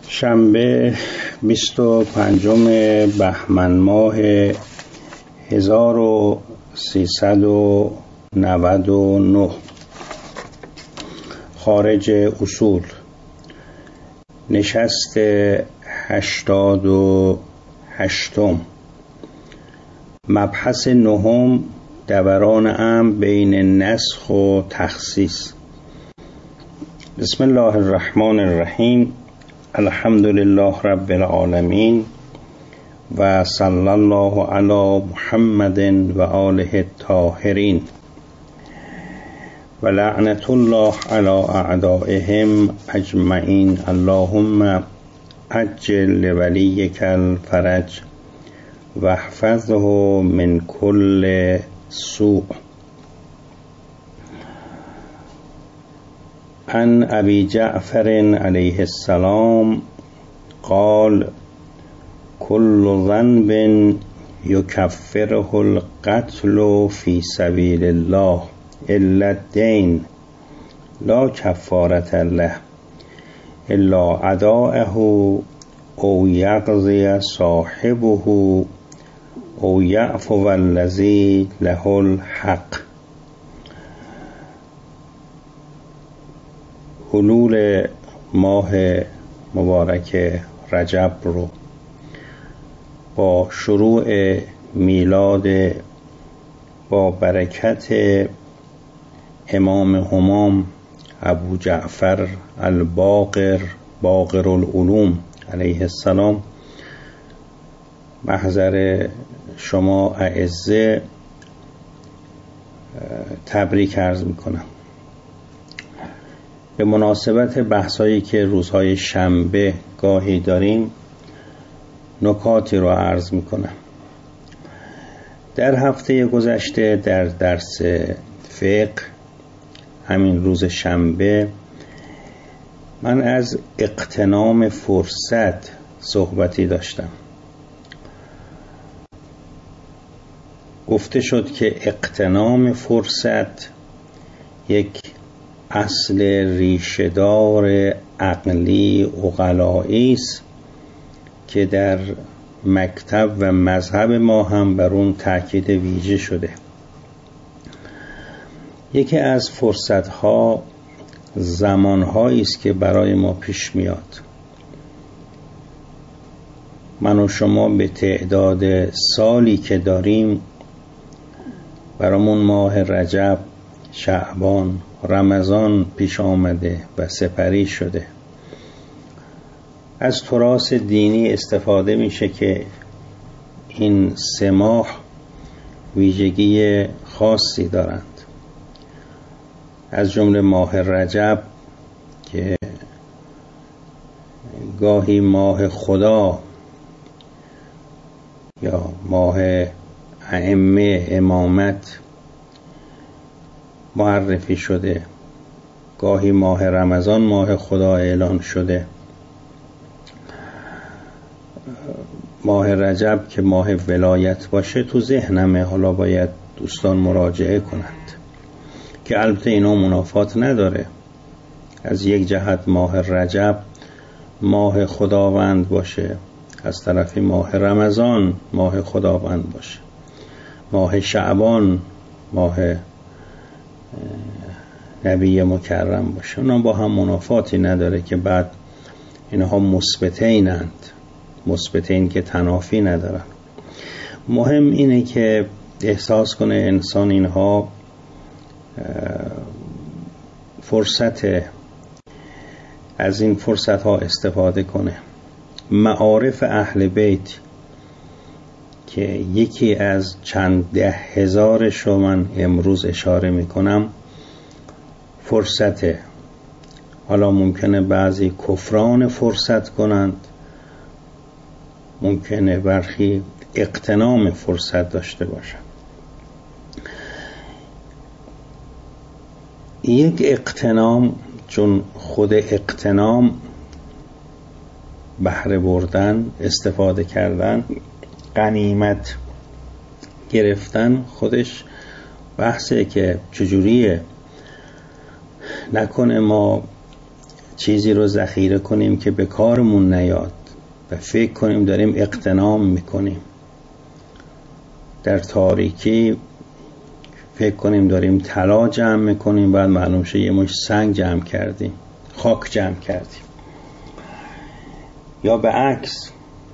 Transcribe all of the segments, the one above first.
شنبه 25 بهمن ماه 1399 خارج اصول نشست 88 مبحث 9 دوران امر بین نسخ و تخصیص. بسم الله الرحمن الرحیم. الحمد لله رب العالمین و صلی الله علی محمد و آله الطاهرین و لعنت الله علی اعدائهم اجمعین. اللهم عجل لولیک الفرج و احفظه من کل سوء. عن ابی جعفر علیه السلام قال كل ذنب يكفره القتل في سبيل الله الا الدين لا كفارة له الا اداءه او يقضي صاحبه او يعفو الذي له الحق. حلول ماه مبارک رجب رو با شروع میلاد با برکت امام همام ابو جعفر الباقر باقر العلوم علیه السلام محضر شما اعزه تبریک عرض میکنم. به مناسبت بحثایی که روزهای شنبه گاهی داریم نکاتی رو عرض میکنم. در هفته گذشته در درس فقه همین روز شنبه من از اغتنام فرصت صحبتی داشتم. گفته شد که اغتنام فرصت یک اصل ریشه‌دار عقلی عقلایی است که در مکتب و مذهب ما هم بر اون تاکید ویژه شده. یکی از فرصت‌ها زمان‌هایی است که برای ما پیش میاد. من و شما به تعداد سالی که داریم برامون ماه رجب، شعبان، رمضان پیش آمده و سپری شده. از تراث دینی استفاده میشه که این 3 ماه ویژگی خاصی دارند، از جمله ماه رجب که گاهی ماه خدا یا ماه ائمه امامت معرفی شده، گاهی ماه رمضان ماه خدا اعلان شده. ماه رجب که ماه ولایت باشه تو ذهنمه، حالا باید دوستان مراجعه کنند که البته اینا منافات نداره. از یک جهت ماه رجب ماه خداوند باشه، از طرفی ماه رمضان ماه خداوند باشه، ماه شعبان ماه نبی مکرم باشه. اونا با هم منافاتی نداره که بعد اینها مثبتینند، مثبتین که تنافی ندارن. مهم اینه که احساس کنه انسان اینها فرصت، از این فرصت ها استفاده کنه. معارف اهل بیت که یکی از چند 10,000 رو من امروز اشاره میکنم فرصته. حالا ممکنه بعضی کفران فرصت کنند، ممکنه برخی اغتنام فرصت داشته باشند. یک اغتنام، چون خود اغتنام بهره بردن، استفاده کردن، غنیمت گرفتن خودش بحثه که چجوریه. نکنه ما چیزی رو ذخیره کنیم که به کارمون نیاد و فکر کنیم داریم اغتنام میکنیم. در تاریکی فکر کنیم داریم طلا جمع میکنیم، بعد معلوم شه یه مش سنگ جمع کردیم، خاک جمع کردیم. یا به عکس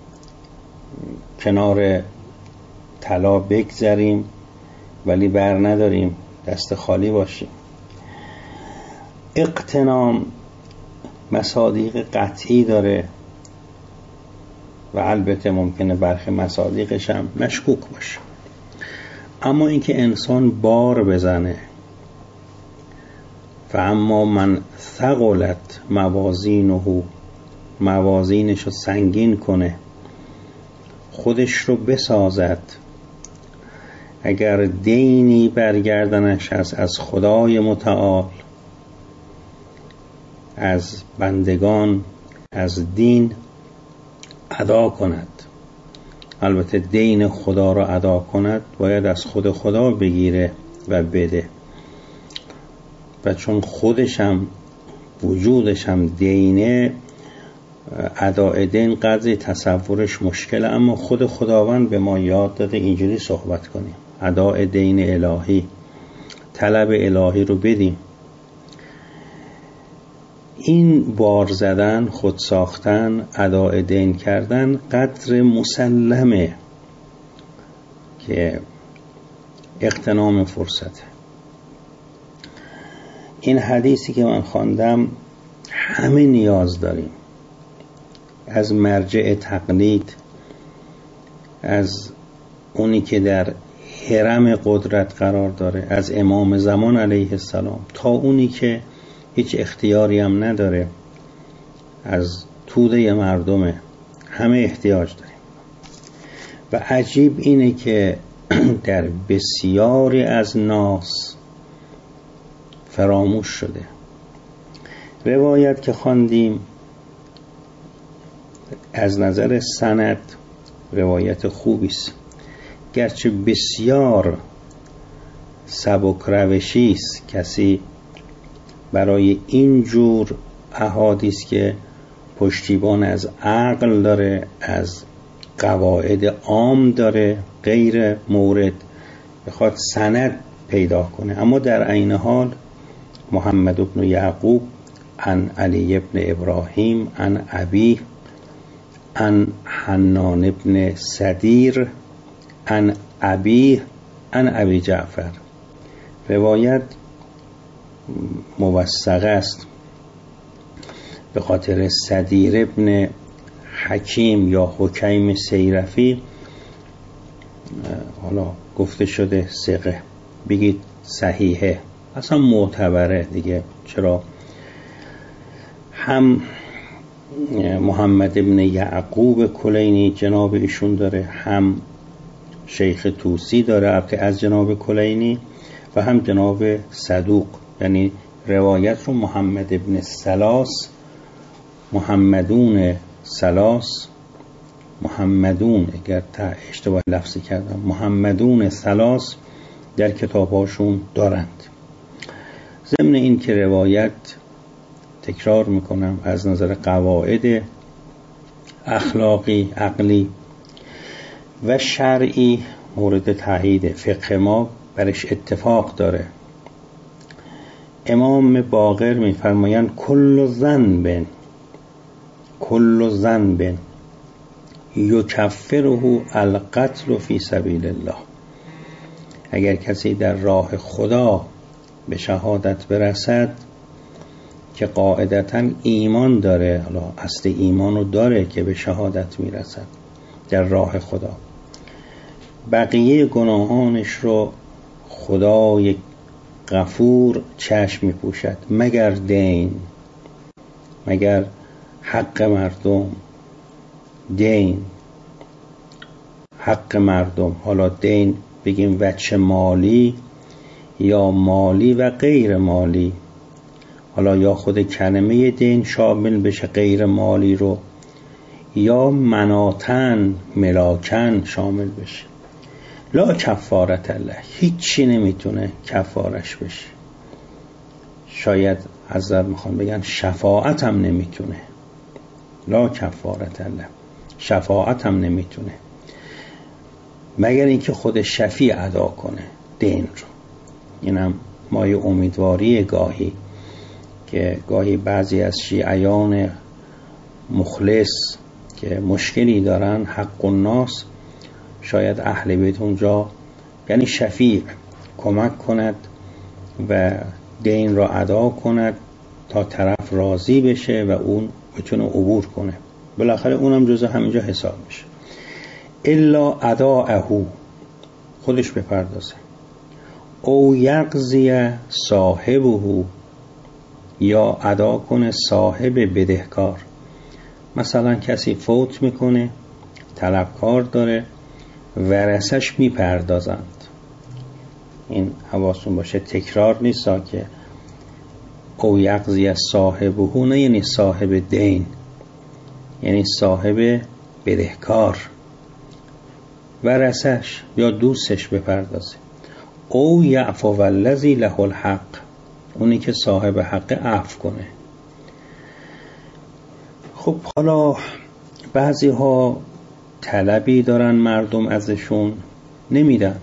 کنار طلا بگذریم ولی بر نداریم، دست خالی باشیم. اغتنام مصادیق قطعی داره و البته ممکنه برخی مصادیقش هم مشکوک باشه. اما اینکه انسان بار بزنه فاما من ثقلت موازینه، موازینش رو سنگین کنه، خودش رو بسازد، اگر دینی برگردنش هست از خدای متعال، از بندگان، از دین ادا کند. البته دین خدا را ادا کند باید از خود خدا بگیره و بده، و چون خودش هم وجودش هم دینه، اداء دین قدری تصورش مشکله، اما خود خداوند به ما یاد داده اینجوری صحبت کنیم، اداء دین الهی، طلب الهی رو بدیم. این بار زدن، خود ساختن، اداء دین کردن قدر مسلمه که اغتنام فرصته. این حدیثی که من خواندم همه نیاز داریم، از مرجع تقلید، از اونی که در حرم قدرت قرار داره، از امام زمان علیه السلام، تا اونی که هیچ اختیاری هم نداره، از توده مردمه، همه احتیاج داریم. و عجیب اینه که در بسیاری از ناس فراموش شده. روایت که خواندیم از نظر سند روایت خوبی است، گرچه بسیار سبک روشی است کسی برای این جور احادیث که پشتیبان از عقل داره، از قواعد عام داره، غیر مورد بخواد سند پیدا کنه. اما در عین حال محمد بن یعقوب عن علی بن ابراهیم عن ابی عن حنان بن سدیر عن ابی عن ابی جعفر، روایت موثقه است به خاطر سدیر ابن حکیم یا حکیم سیرفی، حالا گفته شده ثقه، بگید صحیحه، اصلا معتبره دیگه. چرا؟ هم محمد ابن یعقوب کلینی جناب ایشون داره، هم شیخ توسی داره البته از جناب کلینی، و هم جناب صدوق. یعنی روایت رو محمد ابن سلاس، محمدون سلاس، محمدون، اگر اشتباه لفظی کردم، محمدون سلاس در کتاباشون دارند. ضمن این که روایت، تکرار میکنم، از نظر قواعد اخلاقی، عقلی و شرعی مورد تایید، فقه ما برش اتفاق داره. امام باقر میفرمایند کل ذنب یکفره القتل فی سبیل الله. اگر کسی در راه خدا به شهادت برسد که قاعدتاً ایمان داره، حالا اصل ایمانو داره که به شهادت میرسد در راه خدا، بقیه گناهانش رو خدای غفور چشم میپوشد، مگر دین، مگر حق مردم. دین، حق مردم، حالا دین بگیم وجه مالی یا مالی و غیر مالی، حالا یا خود کلمه دین شامل بشه غیر مالی رو، یا مناتن ملاکن شامل بشه. لا کفارت الله، هیچی نمیتونه کفارش بشه. شاید حضرت میخوان بگن شفاعت هم نمیتونه، لا کفارت الله، شفاعت هم نمیتونه مگر اینکه خود شفیع ادا کنه دین رو. اینم مایه امیدواری گاهی که گاهی بعضی از شیعیان مخلص که مشکلی دارن، حق الناس، شاید اهل بیت اونجا یعنی شفیع کمک کند و دین را ادا کند تا طرف راضی بشه و اون بتونه عبور کنه، بالاخره اونم جزء همینجا حساب میشه. الا اداءه، خودش بپردازه، او یقضی صاحبه، یا ادا کنه صاحب بدهکار. مثلا کسی فوت میکنه، طلبکار داره، ورثش میپردازند. این حواستون باشه تکرار نیست که او یقضی صاحبه نه یعنی صاحب دین، یعنی صاحب بدهکار، ورثش یا دوستش بپردازه. او یعفو الذی له الحق، اونی که صاحب حق عفو کنه. خب حالا بعضی ها طلبی دارن مردم ازشون نمیدن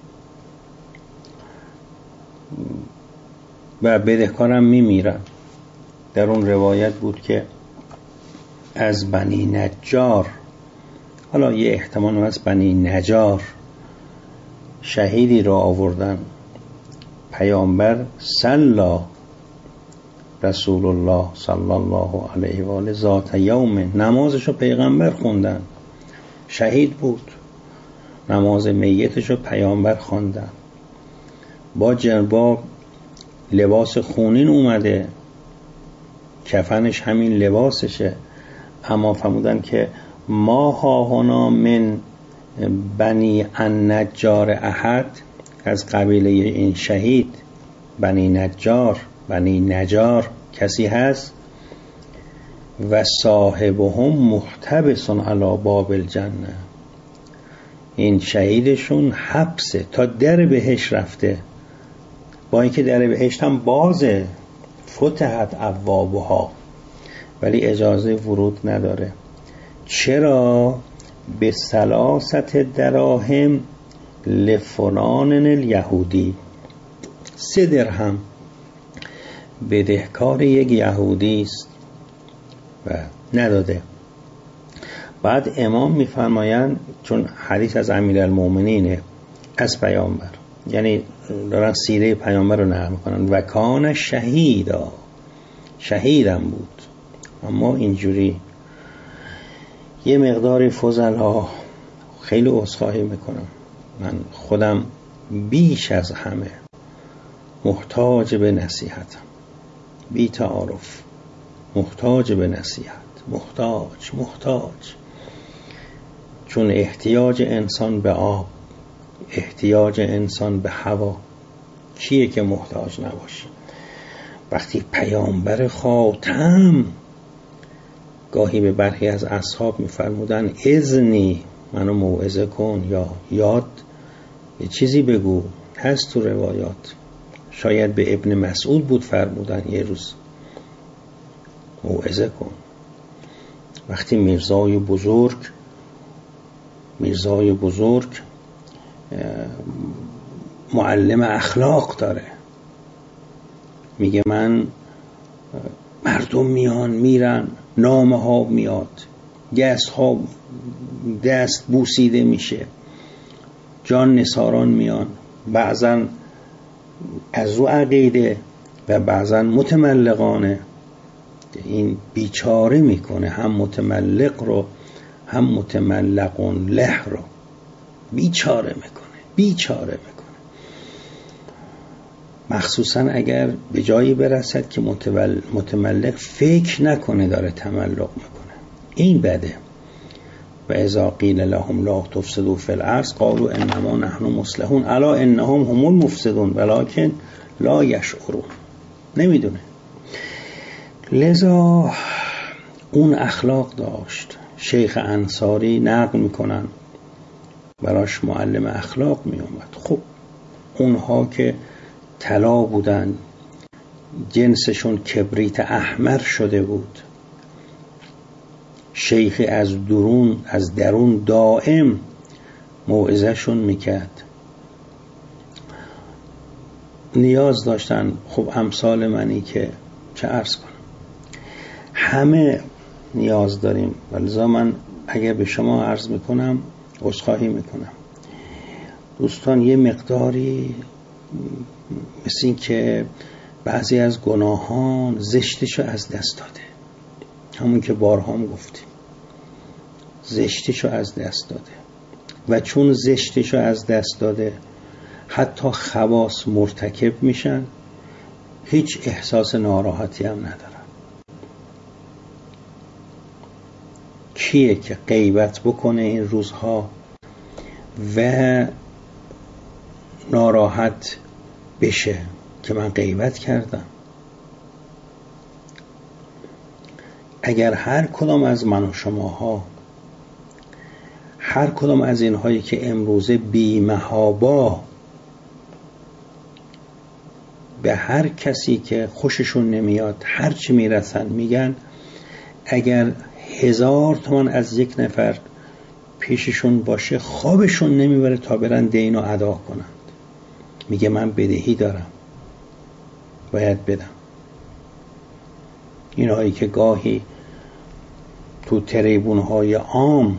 و بدهکارم میمیرن. در اون روایت بود که از بنی نجار، حالا یه احتمال از بنی نجار، شهیدی را آوردن. پیامبر صلی رسول الله صلی الله علیه و آله ذات یوم، نمازشو پیغمبر خوندن، شهید بود، نماز میتشو پیامبر خواندن، با لباس خونین اومده، کفنش همین لباسشه، اما فرمودن که ما ها هنا من بنی النجار احد، از قبیله این شهید بنی نجار، بنی نجار کسی هست و صاحبهم محتبس علی باب الجنه، این شهیدشون حبسه تا در بهشت رفته، با اینکه در بهشت هم بازه، فتحت ابوابها، ولی اجازه ورود نداره. چرا؟ به ثلاثه دراهم لفلان الیهودی، 3 درهم بدهکار یک یهودی است و نداده. بعد امام میفرمایند، چون حدیث از امیرالمومنینه از پیامبر، یعنی دارن سیره پیامبر رو نقل میکنن، و کان شهیدا، شهیدم بود. اما اینجوری یه مقداری فضلا، خیلی عذرخواهی میکنم، من خودم بیش از همه محتاج به نصیحتم، بی تعارف محتاج به نصیحت، محتاج، چون احتیاج انسان به آب، احتیاج انسان به هوا، کیه که محتاج نباشه؟ وقتی پیامبر خاتم گاهی به برخی از اصحاب میفرمودن اذنی، منو موعظه کن، یا یاد یه چیزی بگو، هست تو روایات، شاید به ابن مسعود بود فرمودن یه روز موعظه کن. وقتی میرزای بزرگ معلم اخلاق داره، میگه من مردم میان میرن، نامه ها میاد، دست بوسیده میشه، جان نثاران میان، بعضا از او عقیده و بعضا متملقانه. این بیچاره میکنه، هم متملق رو هم متملقون له رو بیچاره میکنه. مخصوصا اگر به جایی برسد که متملق فکر نکنه داره تملق میکنه، این بده. و اذا قیل لهم لا تفسدوا فی الارض قالوا انما نحن مصلحون الا انهم هم المفسدون ولکن لا یشعرون، نمیدونه. لذا اون اخلاق داشت. شیخ انصاری نقل میکنن براش معلم اخلاق میومد. خب اونها که طلا بودن، جنسشون کبریت احمر شده بود. شیخی از درون دائم موعظه‌شون میکرد. نیاز داشتن. خب امثال منی که چه عرض کنم، همه نیاز داریم. ولذا من اگر به شما عرض میکنم عذرخواهی میکنم دوستان، یه مقداری مثل این که بعضی از گناهان زشتشو از دست داده، همون که بارها هم گفتیم زشتشو از دست داده، و چون زشتشو از دست داده حتی خواص مرتکب میشن، هیچ احساس ناراحتی هم ندارن. کیه که غیبت بکنه این روزها و ناراحت بشه که من غیبت کردم؟ اگر هر کدام از من و شماها، هر کدام از اینهایی که امروزه بی‌محابا به هر کسی که خوششون نمیاد هر چی میرسن میگن، اگر 1000 تومان از یک نفر پیششون باشه خوابشون نمیبره تا برن دینو ادا کنند. میگه من بدهی دارم باید بدم. اینهایی که گاهی تو تریبونهای عام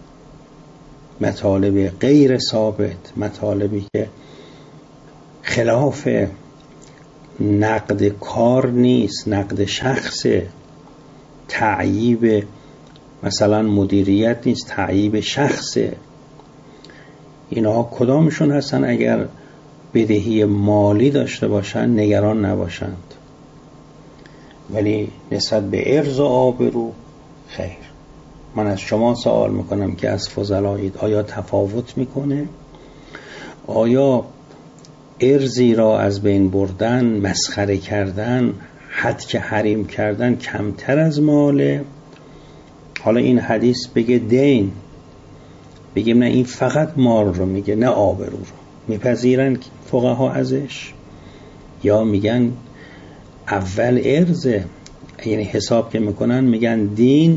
مطالب غیر ثابت، مطالبی که خلاف نقد کار نیست، نقد شخص، تعییب مثلا مدیریت نیست، تعییب شخصه، اینها کدامشون هستن اگر بدهی مالی داشته باشن نگران نباشند، ولی نسبت به عرض و آبرو خیر. من از شما سوال میکنم که از فضلایید، آیا تفاوت میکنه؟ آیا ارزی را از بین بردن، مسخره کردن، حد که حریم کردن کمتر از ماله؟ حالا این حدیث بگه دین، بگیم نه این فقط مال رو میگه نه آبرو رو، میپذیرن فقها ازش؟ یا میگن اول ارزه، یعنی حساب که میکنن میگن دین،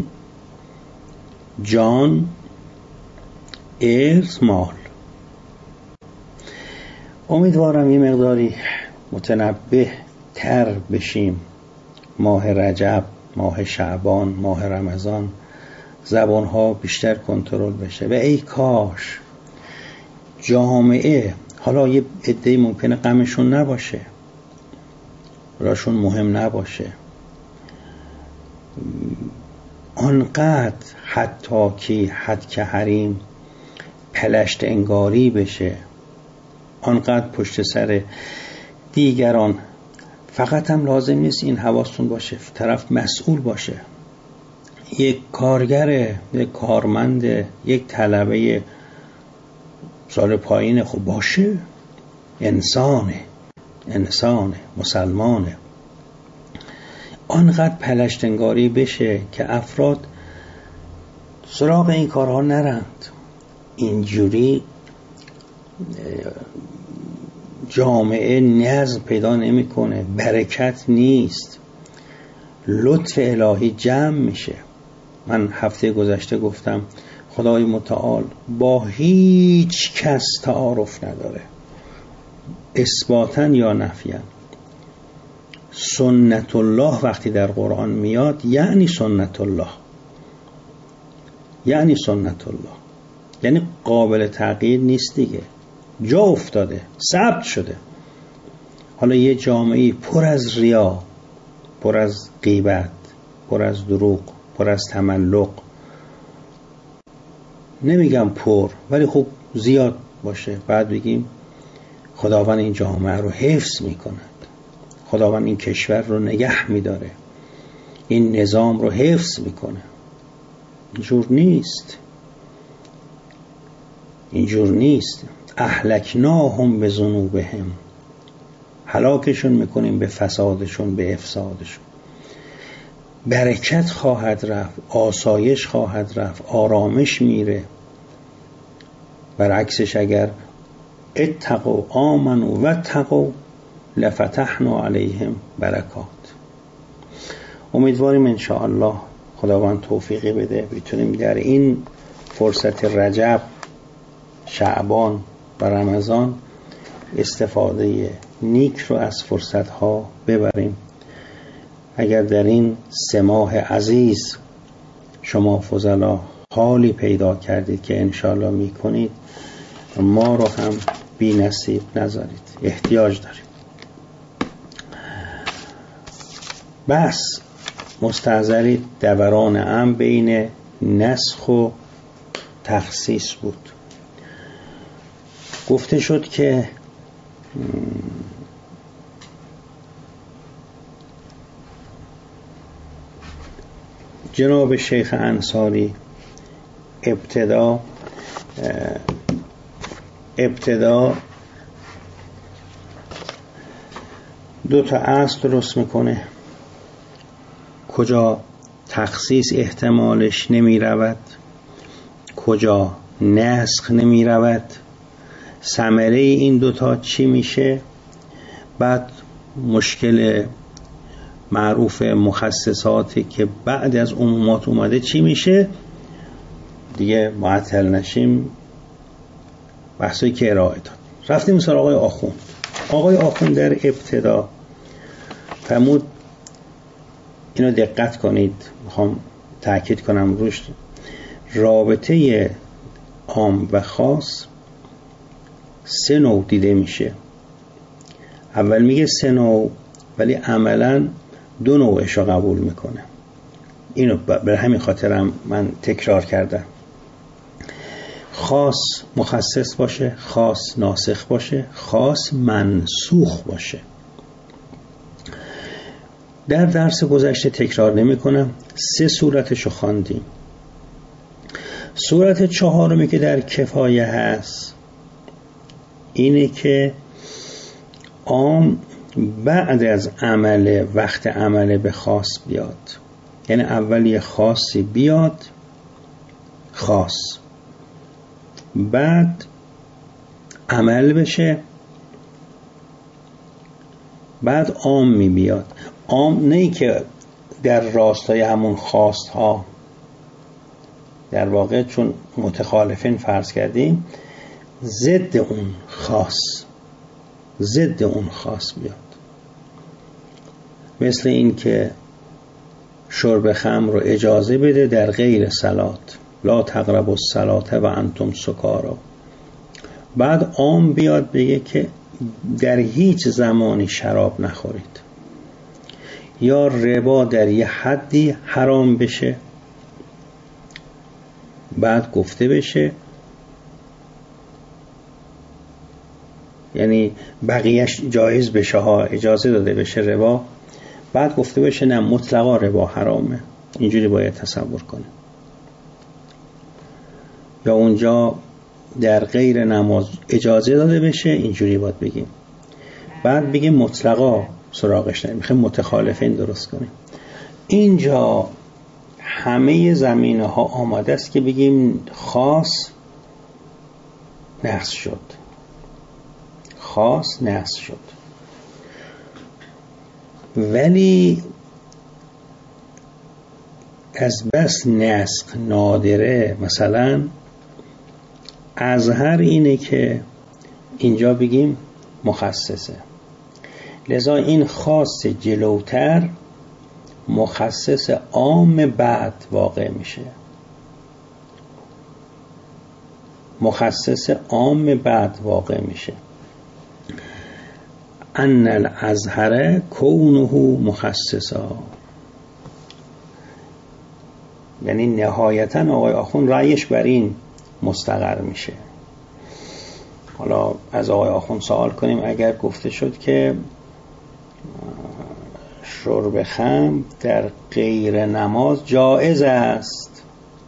جان، ارز، مال. امیدوارم یه مقداری متنبه تر بشیم. ماه رجب، ماه شعبان، ماه رمضان زبانها بیشتر کنترل بشه و ای کاش جامعه، حالا یه عده‌ای ممکنه غمشون نباشه، براشون مهم نباشه، آنقدر حتی که حد که حریم پلشت انگاری بشه، آنقدر پشت سر دیگران. فقط هم لازم نیست این حواستون باشه طرف مسئول باشه، یک کارگره، یک کارمنده، یک طلبه سال پایین خب باشه، انسانه، مسلمانه. آنقدر پلشت انگاری بشه که افراد سراغ این کارها نرند. اینجوری جامعه نظم پیدا نمیکنه، برکت نیست، لطف الهی جمع میشه. من هفته گذشته گفتم خدای متعال با هیچ کس تعارف نداره، اثباتاً یا نفیاً. سنت الله وقتی در قرآن میاد یعنی سنت الله، یعنی سنت الله، یعنی قابل تغییر نیست دیگه، جا افتاده، ثبت شده. حالا یه جامعه پر از ریا، پر از غیبت، پر از دروغ، پر از تملق، نمیگم پر ولی خب زیاد باشه، بعد بگیم خداوند این جامعه رو حفظ میکند، خداوند این کشور رو نگه میداره، این نظام رو حفظ میکنه. اینجور نیست، اینجور نیست. اهلکناهم به ذنوبهم، هلاکشون میکنیم به فسادشون، به افسادشون. برکت خواهد رفت، آسایش خواهد رفت، آرامش میره. برعکسش اگر اتقوا آمنوا واتقوا لفتحنا علیهم برکات. امیدواریم انشاءالله خداوند توفیقی بده بتونیم در این فرصت رجب، شعبان و رمضان استفاده نیک رو از فرصتها ببریم. اگر در این 3 ماه عزیز شما فضلا حالی پیدا کردید که انشاءالله میکنید، ما رو هم بی نصیب نذارید، احتیاج داریم. بس مستحضری دوران امر بین نسخ و تخصیص بود. گفته شد که جناب شیخ انصاری ابتدا 2 تا اصل درست میکنه، کجا تخصیص احتمالش نمی رود، کجا نسخ نمی رود، ثمره این 2 تا چی میشه. بعد مشکل معروف مخصصاتی که بعد از عمومات اومده چی میشه. دیگه معطل نشیم، بحثی که ارائه داد. رفتیم سراغ آقای آخوند. آقای آخوند در ابتدا فرمود، اینو دقت کنید، میخوام تأکید کنم روش، رابطه عام و خاص 3 نوع دیده میشه. اول میگه 3 نوع، ولی عملا 2 نوعش رو قبول میکنه. اینو به همین خاطرم من تکرار کردم. خاص مخصص باشه، خاص ناسخ باشه، خاص منسوخ باشه. در درس گذشته تکرار نمی کنم، 3 صورتشو خواندیم. صورت 4 که در کفایه هست اینه که عام بعد از عمل، وقت عمل به خاص بیاد. یعنی اول یه خاصی بیاد، خاص، بعد عمل بشه، بعد عام می بیاد. عام نه که در راستای همون خواست ها، در واقع چون متخالفین فرض کردیم، ضد اون خاص بیاد. مثل این که شرب خمر رو اجازه بده در غیر صلات، لا تقربوا الصلاة و انتم سکارا. بعد عام بیاد بگه که در هیچ زمانی شراب نخورید، یا ربا در یه حدی حرام بشه. بعد گفته بشه، یعنی بقیهش جایز بشه ها، اجازه داده بشه ربا. بعد گفته بشه نه، مطلقا ربا حرامه. اینجوری باید تصور کنه. یا اونجا در غیر نماز اجازه داده بشه، اینجوری باید بگیم. بعد بگیم مطلقا سراغش نریم، میخوایم متخالفین درست کنیم. اینجا همه زمینه ها آماده است که بگیم خاص نسخ شد، خاص نسخ شد. ولی از بس نسخ نادره، مثلا اظهر اینه که اینجا بگیم مخصصه، لذا این خاص جلوتر مخصص عام بعد واقع میشه. مخصص عام بعد واقع میشه. ان الازهر کونه مخصصا. یعنی نهایتا آقای آخوند رأیش بر این مستقر میشه. حالا از آقای آخوند سوال کنیم، اگر گفته شد که شرب خمر در غیر نماز جایز است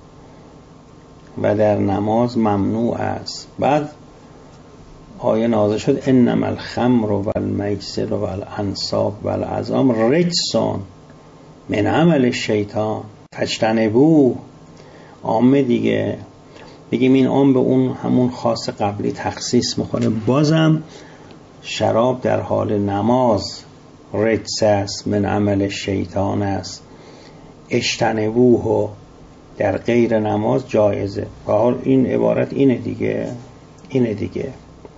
و در نماز ممنوع است، بعد آیه نازل شد انما الخمر و المیسر و الانصاب و الازلام رجسون من عمل الشیطان فاجتنبوه. عامه دیگه، بگیم این عام به اون همون خاص قبلی تخصیص میکنه. بازم شراب در حال نماز رجس است، من عمل شیطان است، اجتنبوه در غیر نماز جایزه. به حال این عبارت اینه دیگه.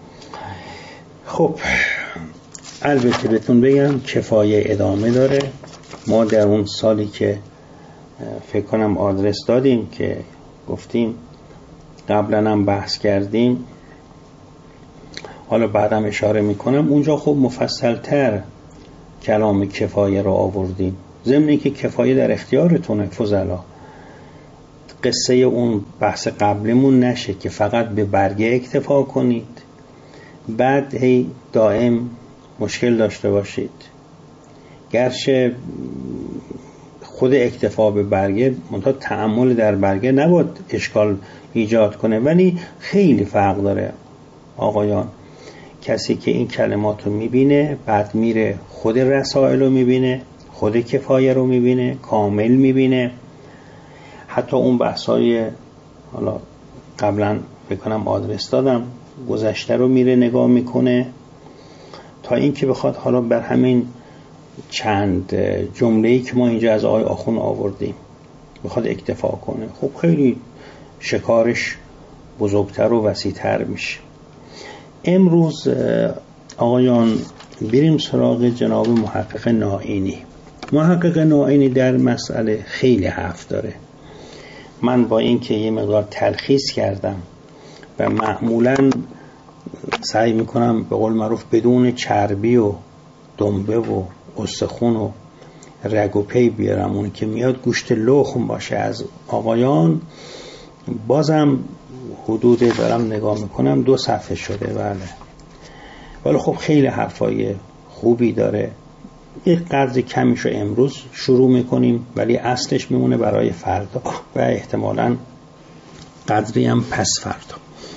خب البته بهتون بگم کفایه ادامه داره. ما در اون سالی که فکر کنم آدرس دادیم که گفتیم قبلا هم بحث کردیم، حالا بعدم اشاره میکنم، اونجا خب مفصلتر کلام کفایه رو آوردیم، ضمن اینکه کفایه در اختیارتونه فضلا. قصه اون بحث قبلمون نشه که فقط به برگه اکتفا کنید بعد هی دائم مشکل داشته باشید. گرچه خود اکتفا به برگه منتها تأمل در برگه نباید اشکال ایجاد کنه، ولی خیلی فرق داره آقایان. کسی که این کلمات رو میبینه بعد میره خود رسائل رو میبینه، خود کفایه رو میبینه، کامل میبینه، حتی اون بحثای حالا قبلا بکنم آدرس دادم گذشته رو میره نگاه میکنه، تا این که بخواد حالا بر همین چند جمله‌ای که ما اینجا از آقای آخون آوردیم بخواد اکتفا کنه، خب خیلی شکارش بزرگتر و وسیع‌تر میشه. امروز آقایان بریم سراغ جناب محقق نائینی. محقق نائینی در مسئله خیلی حرف داره. من با این که یه مقدار تلخیص کردم و معمولاً سعی میکنم به قول معروف بدون چربی و دنبه و استخون و رگ و پی بیارم، اون که میاد گوشت لخم باشه از آقایان، بازم حدود دارم نگاه میکنم 2 صفحه شده. بله ولی خب خیلی حرفای خوبی داره. یک قدر کمیش رو امروز شروع میکنیم ولی اصلش میمونه برای فردا و احتمالاً قدری هم پس فردا.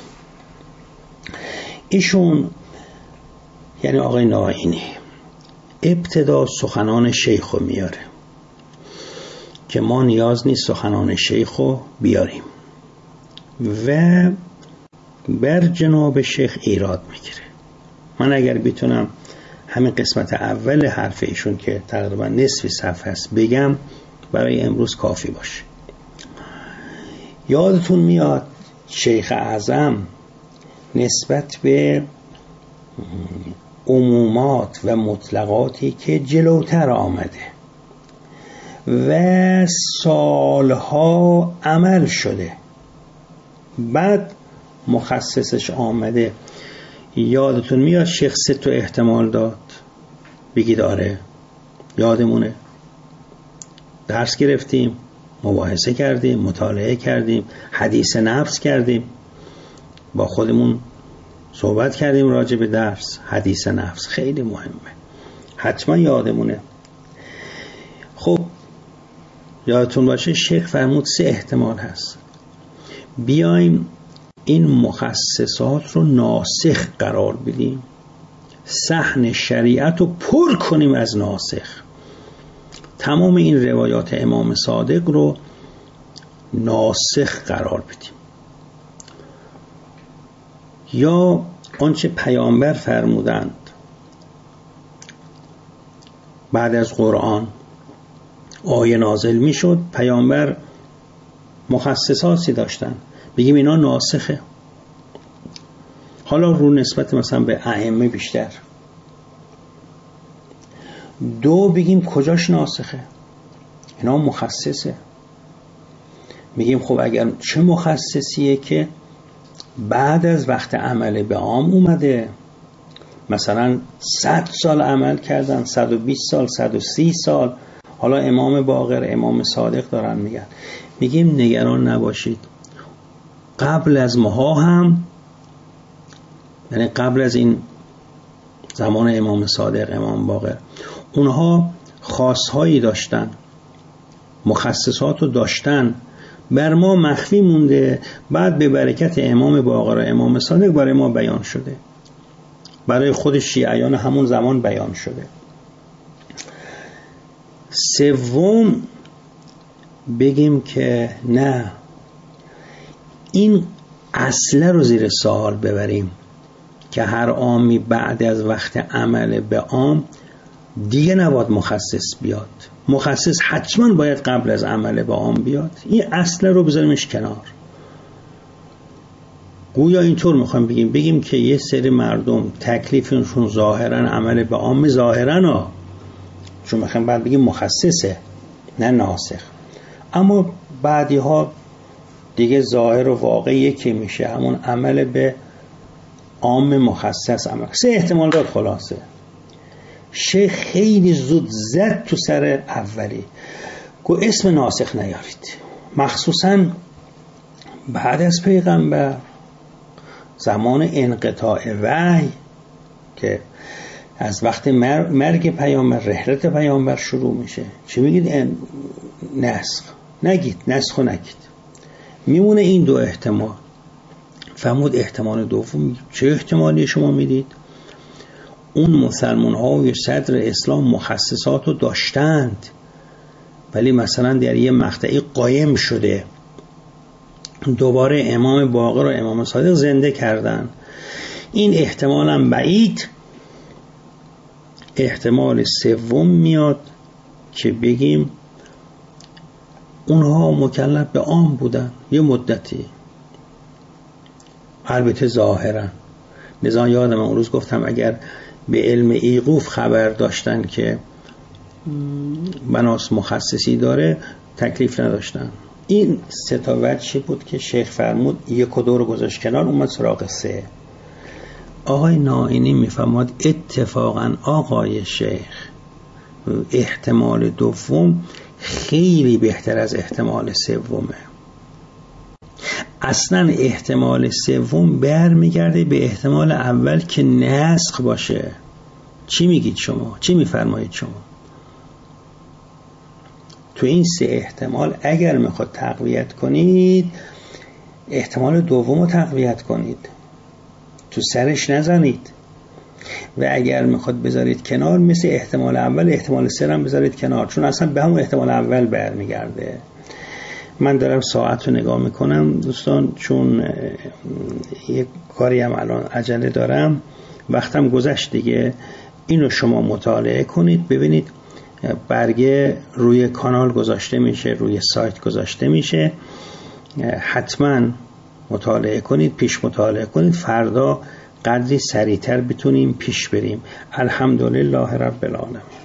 ایشون یعنی آقای نائینی ابتدا سخنان شیخ رو میاره که ما نیاز نیست سخنان شیخ رو بیاریم و بر جناب شیخ ایراد میگیره. من اگر بتونم همین قسمت اول حرف ایشون که تقریبا نصف صفحه است بگم برای امروز کافی باشه. یادتون میاد شیخ اعظم نسبت به عمومات و مطلقاتی که جلوتر آمده و سالها عمل شده بعد مخصصش آمده، یادتون میاد شیخ 3 تا احتمال داد؟ بگید آره یادمونه. درس گرفتیم، مباحثه کردیم، مطالعه کردیم، حدیث نفس کردیم، با خودمون صحبت کردیم راجع به درس حدیث نفس. خیلی مهمه، حتما یادمونه. خب یادتون باشه شیخ فرمود 3 احتمال هست، بیایم این مخصصات رو ناسخ قرار بدیم، صحن شریعت رو پر کنیم از ناسخ، تمام این روایات امام صادق رو ناسخ قرار بدیم، یا آنچه پیامبر فرمودند بعد از قرآن آیه نازل می شد، پیامبر مخصصاتی داشتن، بگیم اینا ناسخه. حالا رو نسبت مثلا به ائمه بیشتر. 2 بگیم کجاش ناسخه، اینا مخصصه. میگیم خب اگر چه مخصصیه که بعد از وقت عمل به عام اومده، مثلا 100 سال عمل کردن، 120 سال، 130 سال، حالا امام باقر، امام صادق دارن میگن، میگیم نگران نباشید، قبل از ماها هم، یعنی قبل از این زمان امام صادق، امام باقر، اونها خاصهایی داشتن، مخصصات رو داشتن، بر ما مخفی مونده، بعد به برکت امام باقر و امام صادق برای ما بیان شده، برای خود شیعیان همون زمان بیان شده. 3 بگیم که نه، این اصله رو زیر سوال ببریم، که هر عامی بعد از وقت عمل به عام دیگه نباید مخصص بیاد. مخصص حتما باید قبل از عمل به عام بیاد. این اصل رو بذاریمش کنار. گویا اینطور میخوایم بگیم که یه سری مردم تکلیفشون ظاهرا عمل به عام، ظاهرا چون میخوایم بعد بگیم مخصصه نه ناسخ، اما بعدی ها دیگه ظاهر و واقع یکی میشه، همون عمل به عام مخصص عمل. سه احتمال داد. خلاصه شیخ خیلی زود زد تو سر اولی، گو اسم ناسخ نیارید، مخصوصا بعد از پیغمبر، زمان انقطاع وحی که از وقت مرگ پیامبر رحلت پیامبر شروع میشه. چی میگید؟ نسخ نگید، نسخو نگید، میمونه این دو احتمال. فرمود احتمال دوم. چه احتمالی شما میدید؟ اون مسلمان های صدر اسلام مخصصات رو داشتند، ولی مثلا در یه مقطعی قایم شده، دوباره امام باقر و امام صادق زنده کردن. این احتمال هم بعید. احتمال سوم میاد که بگیم اونها مکلف به عام بودن یه مدتی، البته ظاهرا. لذا یادم اون روز گفتم اگر به علم ایقوف خبر داشتن که بناس مخصصی داره تکلیف نداشتن. این سه تا وجهی بود که شیخ فرمود یک و دو رو گذاشت کنار، اومد سراغ سه. آقای نائینی میفرماد اتفاقا آقای شیخ احتمال دوم خیلی بهتر از احتمال سومه. اصلا احتمال سوم برمیگرده به احتمال اول که نسخ باشه. چی میگید شما؟ چی میفرمایید شما؟ تو این سه احتمال اگر میخواد تقویت کنید، احتمال دوم رو تقویت کنید، تو سرش نزنید. و اگر میخواد بذارید کنار، مثل احتمال اول احتمال سه هم بذارید کنار، چون اصلا به همون احتمال اول برمیگرده. من دارم ساعت رو نگاه میکنم دوستان، چون یک کاری هم الان عجله دارم، وقتم گذشت دیگه. اینو شما مطالعه کنید، ببینید برگه روی کانال گذاشته میشه، روی سایت گذاشته میشه، حتما مطالعه کنید، پیش مطالعه کنید، فردا قدری سریعتر بتونیم پیش بریم. الحمدلله رب العالمین.